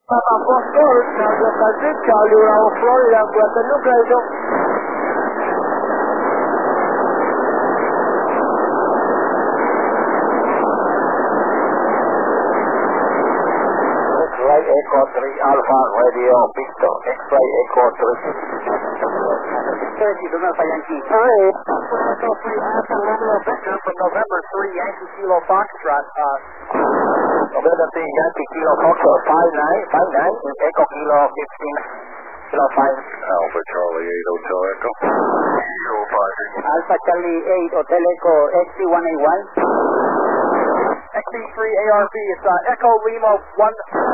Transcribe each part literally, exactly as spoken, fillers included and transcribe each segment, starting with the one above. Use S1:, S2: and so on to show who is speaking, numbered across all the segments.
S1: Papa Foxtrot, Charlie Calvin, Charlie Bravo, Florida, Guadalupe, Nucleation.
S2: X-Ray Echo three Alpha Radio Victor, X-Ray Echo three.
S1: thirty, November Yankee three. Echo three Alpha Radio Victor from November three, Yankee Kilo Foxtrot. Uh,
S2: November three, Yankee Kilo Foxtrot, five nine, five nine, Echo Kilo fifteen, Kilo five.
S3: Alpha Charlie eight Hotel Echo. Kilo five.
S1: Alpha Charlie eight Hotel Echo X C one eight one. X C three A R V, it's uh, Echo Lima one.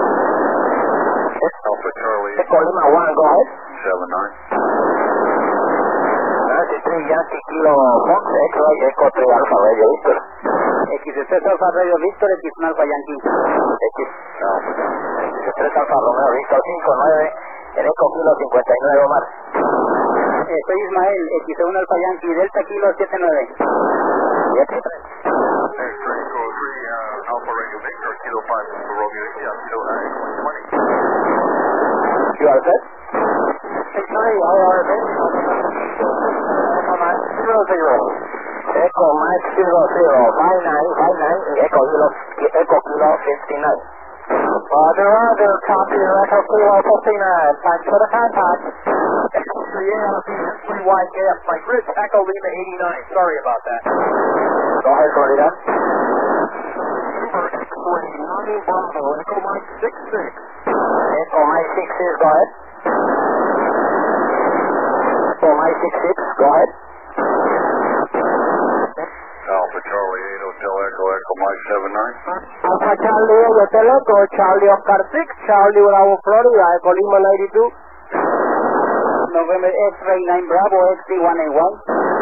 S3: Alpha Charlie
S2: Echo Lima one, go ahead.
S3: seven nine.
S2: ninety-three Yankee Kilo Fox, X-Ray Echo three Alpha Radio Victor.
S1: X tres Alpha Radio Victor, X uno Alpha Yankee.
S2: X, X tres Alfa Romeo Victor cinco nueve, en Echo Kilo cincuenta y nueve Omar.
S1: Eh, soy Ismael, X uno Alpha Yankee, Delta Kilo siete nueve.
S2: siete tres.
S3: X-Ray Echo three uh, Alpha Radio Victor, Kilo five, Romeo India, Kilo nine one twenty.
S2: You are set?
S1: X-Ray A R V.
S2: zero zero. Echo Mike zero zero, five nine, five nine, Echo Kilo, Echo Kilo fifty-nine.
S1: Roger, roger, copy, Echo Kilo fifty-nine, thanks for the contact.
S3: X three A R V, three Y K F, Mike Ridge, Echo Lima eighty-nine, sorry about that.
S2: Go ahead, Florida.
S3: Super X nine Bravo, Echo Mike six six.
S2: Echo Mike six six, go ahead. Echo Mike six six, go ahead.
S3: Alpha Charlie eight Hotel Echo, Echo Mike seven nine.
S1: Alpha Charlie eight Hotel Echo, Charlie Oscar six, Charlie Bravo, Florida, Echo Lima ninety-two. November X-Ray nine Bravo, X C one eight one.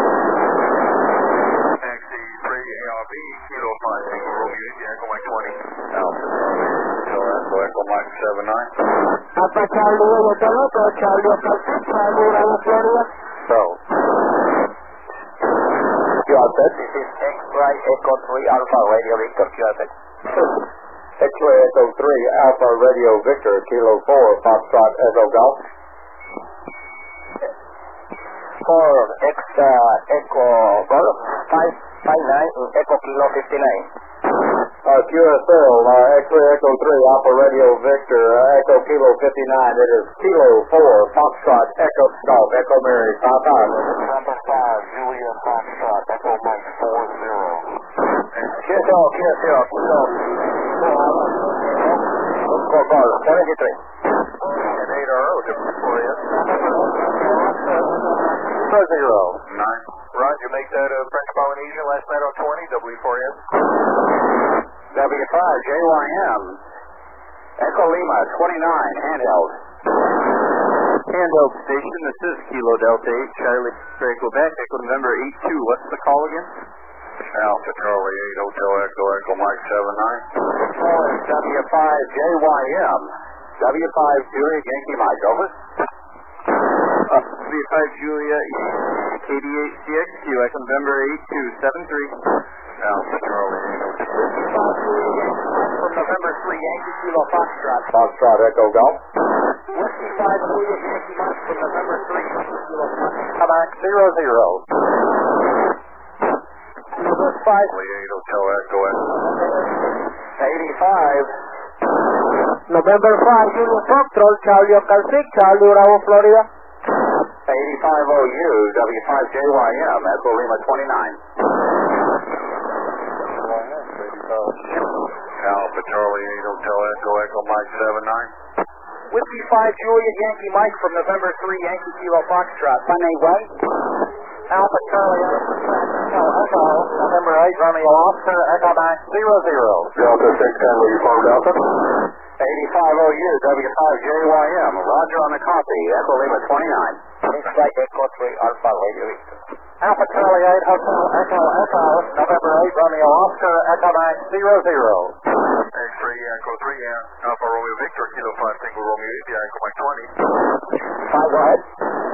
S3: X C three A R V, Kilo five, Echo Romeo India, Echo Mike twenty. Alpha Charlie eight Hotel Echo, Echo Mike seven nine.
S1: Alpha Charlie eight Hotel Echo, Charlie Oscar six, Charlie Bravo, Florida.
S2: So, you are set. This is X-Ray Echo three Alpha Radio Victor, you are set.
S4: X-Ray Echo three Alpha Radio Victor, Kilo four, Foxtrot Echo Golf.
S2: For X uh, Echo Golf, five five nine, Echo Kilo fifty-nine.
S4: Uh, Q S L, uh, X-Ray Echo three Alpha Radio Victor, uh, Echo Kilo fifty-nine. It is Kilo four, Foxtrot Echo Golf, Echo Mary, five five.
S3: Number five, Julia Foxtrot, Echo Mike four zero.
S2: Q S L, Q S L, Q S L. Go, go, seventy-three.
S3: And eight R O, for you.
S4: Zero zero.
S3: Nine. Roger, make that uh, French Polynesian last night on twenty, W four S.
S4: W five, J Y M. Echo Lima, twenty-nine, handheld.
S5: Handheld station, this is Kilo Delta eight, Charlie X-Ray Quebec, Echo November eight two. What's the call again?
S3: Alpha Charlie eight Hotel Echo, Echo Mike seven nine.
S4: W five, J Y M. W five, Julia Yankee Mike, over.
S5: Uh, W five Julia, K D eight C X Q, Echo November eight two seven three.
S3: Alpha Charlie eight Hotel
S1: From November three, Yankee Kilo Foxtrot.
S4: Foxtrot Echo Golf.
S1: Whiskey five, Julia Yankee Mike from November three, Yankee Kilo Foxtrot.
S4: Come back, zero zero.
S1: November five,
S3: Charlie eight Hotel Echo, Echo.
S4: eighty-five.
S1: November five, Julia Foxtrot, Charlie Oscar six, Charlie Bravo, Florida.
S4: eighty-five O U, W five J Y M, Echo Lima twenty-nine.
S3: Alpha Charlie eight Hotel Echo, Echo Mike seven nine.
S1: Whiskey five, Julia Yankee Mike from November three, Yankee Kilo Foxtrot. one eight one.
S4: Alpha Charlie Echo, Echo, November eight, Romeo Oscar, Echo back, zero zero. Delta six ten, will you phone Delta? eighty-five O U, W five J Y M, Roger on the copy, Echo Lima twenty-nine.
S2: X-Ray Echo three Alpha Radio Victor.
S4: Alpha Charlie eight, Hotel Echo, Echo, November eight, Romeo Oscar, Echo back, zero zero.
S3: X three Echo three, yeah. Alpha Romeo Victor, Kilo five Single Romeo India, Echo Mike twenty.
S2: Five, go ahead.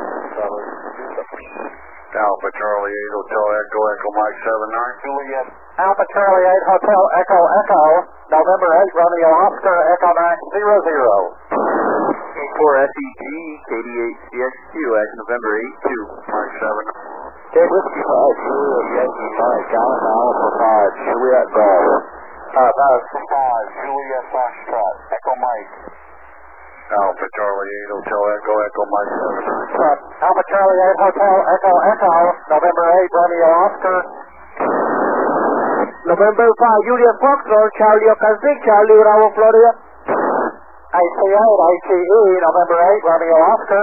S3: Alpha Charlie eight Hotel Echo, Echo Mike seven nine.
S4: Juliet. Alpha Charlie eight, Hotel Echo, Echo, November eight, Romeo Oscar, Echo back, zero zero.
S5: four F E G, K D eight C X Q, at November eight two.
S3: Mike seven.
S2: Okay, Whiskey five, Juliet Yankee Mike, Alpha Alpha five, Juliet Golf.
S4: Uh, that's five, Juliet Foxtrot, Echo Mike.
S3: Alpha Charlie eight Hotel Echo Echo Mike seven nine.
S4: Uh, Alpha Charlie eight Hotel Echo Echo, November eight, Romeo Oscar.
S1: November five, Juliet Foxtrot, Charlie Oscar six, Charlie Bravo, Florida.
S4: I C eight, I T E, November eight, Romeo Oscar.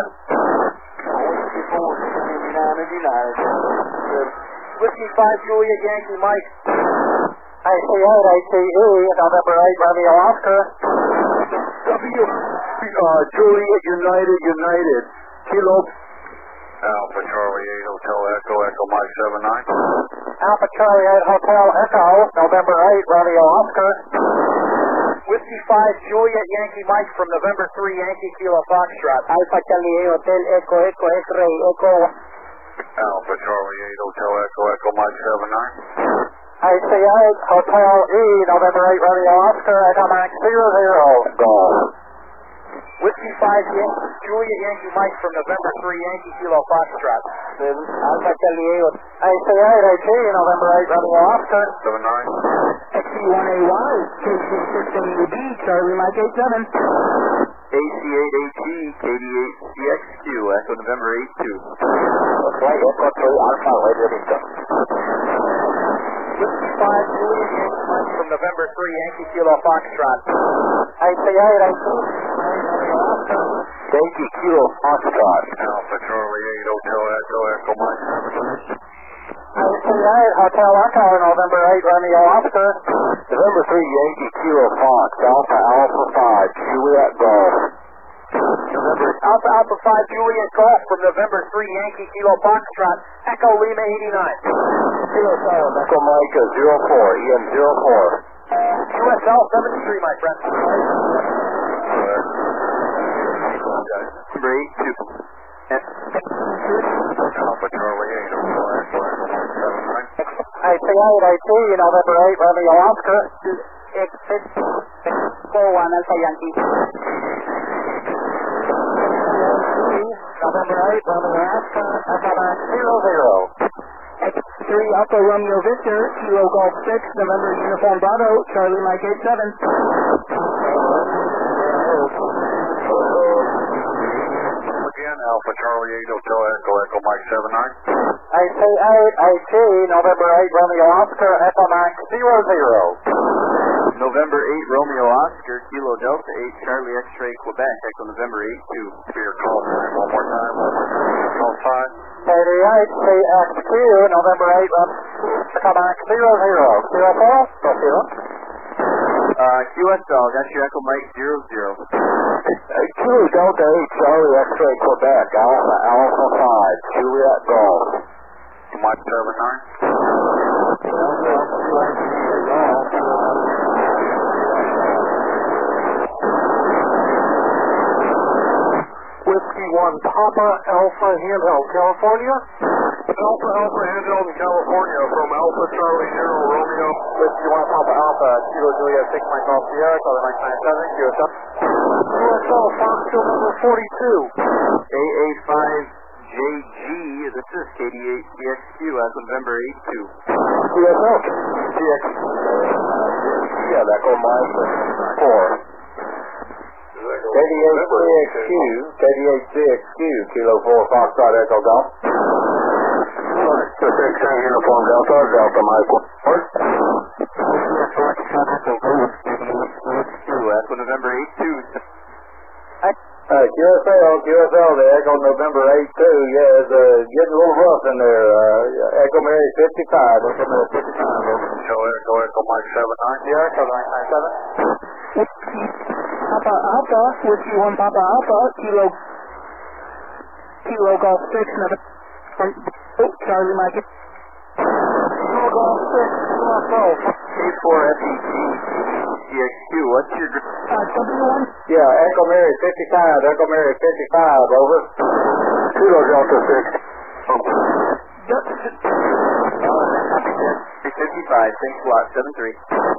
S1: Whiskey five, Juliet Yankee Mike.
S4: I C eight, I T E, November eight, Romeo Oscar.
S1: W, uh, Juliet United United, Kilo.
S3: Alpha Charlie eight Hotel Echo Echo Mike seven nine.
S4: Alpha Charlie eight Hotel Echo, November eight, Romeo Oscar.
S1: Whiskey five, Juliet Yankee Mike from November three, Yankee Kilo Foxtrot. Alpha Charlie eight Hotel Echo Echo X-Ray Echo.
S3: Alpha Charlie eight Hotel Echo Echo Mike seven nine.
S4: I C eight Hotel E, November eight, Romeo Oscar, Echo Max zero zero.
S2: Golf.
S1: Whiskey five, Yan- Juliet Yankee Mike from November three, Yankee Kilo Foxtrot. Alpha Charlie eight.
S4: I C eight H E, November eight, Romeo Oscar.
S3: seven nine.
S1: X C one A Y, K C six W D, Charlie Mike eight seven.
S5: A C eight H E, K D eight C X Q, Echo November eight two.
S2: Okay, Echo two Alpha, ready to go.
S1: Whiskey five, Juliet Yankee Mike from November three, Yankee Kilo Foxtrot.
S4: I C eight H E, Romeo Oscar.
S2: Yankee Kilo Foxtrot.
S3: Alpha Charlie eight Hotel Echo Echo Mike seven nine.
S4: I C eight Hotel Echo, November eight, Romeo Oscar.
S2: November three, Yankee Kilo Fox, Alpha Alpha five, Juliet Golf.
S1: November Alpha Alpha five, Juliet Golf from November three, Yankee Kilo Foxtrot. Echo Lima eighty-nine.
S2: Kilo seven, Echo Mike zero four, E M zero four.
S1: U S L seventy-three, my friend.
S5: Number eight two.
S3: Alpha Charlie eight Hotel Echo Echo Mike seven nine.
S4: I C eight H E, November eight, Romeo Oscar.
S1: X four one Alpha Yankee.
S4: November eight, Romeo Oscar, Echo Max zero zero.
S1: X three Alpha Romeo Victor, Kilo Golf six, November Uniform Bravo, Charlie Mike eight seven.
S3: Again, Alpha Charlie eight Hotel Echo Echo Mike seven nine.
S4: I C eight H E, November eight, Romeo Oscar, Echo Max zero zero.
S5: November eight, Romeo Oscar, Kilo Delta eight, Charlie X-Ray Quebec, Echo November eight two.
S3: Your call sign one more time. Call sign.
S4: eighty-eight C X Q, November eight, Echo Max zero zero. Zero four, go zero.
S5: Uh, Q S L, got your Echo Mike zero zero.
S2: Kilo Delta eight, Charlie X-Ray Quebec, Alpha Alpha five, Juliet Golf.
S3: Mike seven nine.
S4: Whiskey one, Papa Alpha Handheld, California.
S3: Alpha Alpha Handheld in California from Alpha Charlie zero Romeo.
S4: Whiskey one, Papa Alpha, Kilo Juliet six, Mike Golf Sierra, color nine nine seven, Q S L. Q S L, Foxtrot number forty-two.
S5: A A five J G, this is K D eight C X Q, Echo November eight two.
S2: Q S L. C X. Yeah, Echo Mike four. K D eight C X Q, K D eight C X Q, Kilo four, Foxtrot Echo Golf. six ten Uniform Delta, Delta Mike one.
S5: Echo November eight two.
S2: Uh, Q S L, Q S L, the Echo November eight two, yeah, it's uh, getting a little rough in there. Uh, Echo Mary fifty-five, Echo Mary fifty-five.
S3: Echo Echo Echo Mike seven nine.
S4: Sierra, color nine nine seven.
S1: Papa Alpha, Whiskey one Papa Alpha, Kilo Kilo Golf six, November from oh, Charlie Mike.
S4: Kilo Golf six, Golf.
S5: A four F E G C X Q, what's your...
S1: Uh, W one.
S2: Yeah, Echo Mary fifty-five, Echo Mary fifty-five, over. Kilo Delta six.
S5: Six fifty-five, Saint Slot, seven three.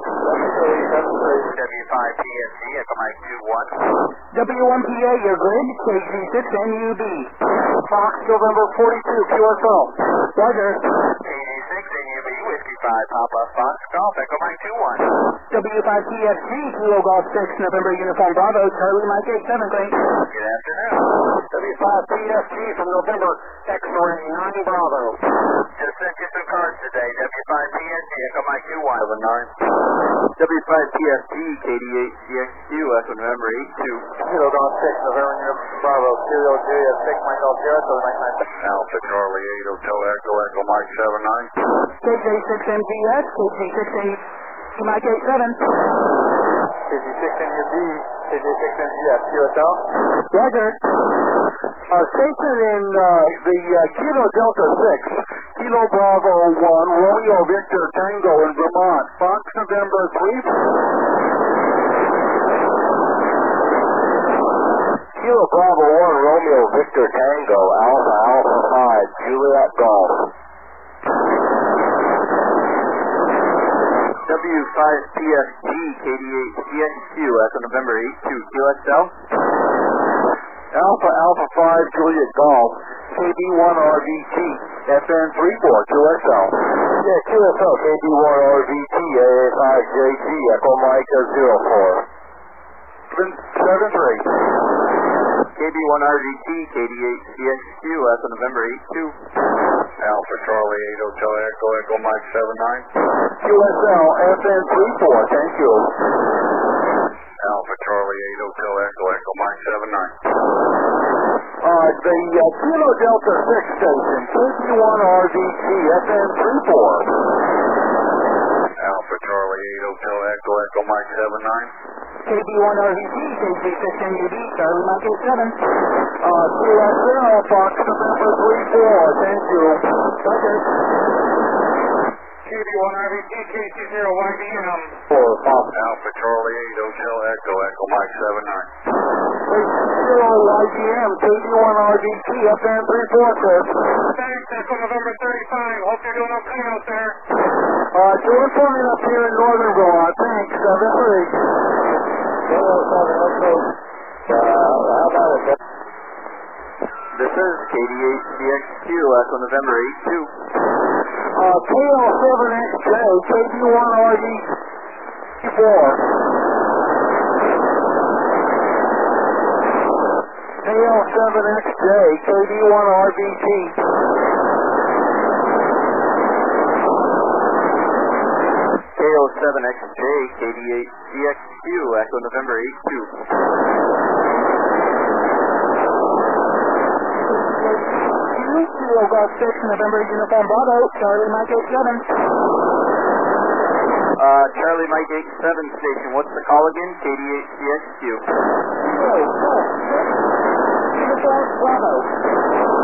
S3: W five P S G, Echo Mike two one.
S1: W one P A, your grid, K G six N U B. Fox November forty-two, Q S L. Roger.
S3: K G six N U B, Whiskey five, Papa Fox Golf, Echo Mike two one.
S1: W five P S G, Kilo Golf six, November Uniform Bravo, Charlie Mike eight seven, great.
S3: Good afternoon.
S2: W five P S G from November X-Ray nine Bravo.
S3: Just sent you some cards today. W five P S G, Echo Mike two one.
S5: seven nine. W five P S G, K D eight C X Q, Echo November eight two.
S4: Kilo Golf six, November Uniform Bravo, Kilo Juliet six, Mike Golf zero, so Mike nine.
S3: Alpha Charlie eight, Hotel Echo, Echo Mike seven nine.
S1: K J six M G S, K G six N U B, Mike eight seven.
S4: K G six N U B, K G six N G S, Q S L.
S1: Roger.
S2: Uh, station in uh, the uh, Kilo Delta six, Kilo Bravo one, Romeo Victor Tango in Vermont. Fox November three. Kilo Bravo one, Romeo Victor Tango, Alpha Alpha five, Juliet Golf.
S5: W five P S G, K D eight C X Q, Echo November eight two, Q S L.
S2: Alpha Alpha five, Juliet Golf, K B one R V T, F N three four, Q S L. Yeah, Q S L, K B one R V T, A A five J G, Echo Mike zero four. seven three.
S5: K B one R V T, K D eight C X Q, Echo November eight two.
S3: Alpha Charlie eight, Hotel Echo, Echo Mike seven nine.
S2: Q S L, F N three four, thank you.
S3: Alpha Charlie eight, Hotel Echo, Echo Mike seven nine.
S2: Uh, the uh, Kilo Delta six station, K B one R V T, F N three four.
S3: Alpha Charlie eight, Hotel Echo, Echo Mike seven nine.
S1: K B one R V T, K G six N U B, Charlie Mike eight seven.
S2: Uh, Q S L, Fox November three four, thank you.
S1: Roger.
S3: K B one R V T, K C zero Y B M.
S2: For Fox.
S3: Alpha Charlie eight, Hotel Echo, Echo Mike seven nine.
S2: zero Y B M, K B one R V T, F N three four, Chris.
S3: Thanks, Echo November thirty-five. Hope you're doing okay out there.
S2: Uh, doing fine up here in Northern Vermont, thanks, seven three. zero seven, let's go. Uh, how about it?
S5: This is K D eight C X Q, Echo November eight two.
S2: Uh, K L seven X J, K B one R V four. K L seven X J, K B one R V T.
S5: K O seven X J, K D eight C X Q, Echo November eight two.
S1: Kilo Golf six, November Uniform Bravo, Charlie Mike eight seven.
S5: Uh, Charlie Mike eight seven station, what's the call again? K D eight C X Q.
S1: Kilo Golf six, Uniform Bravo.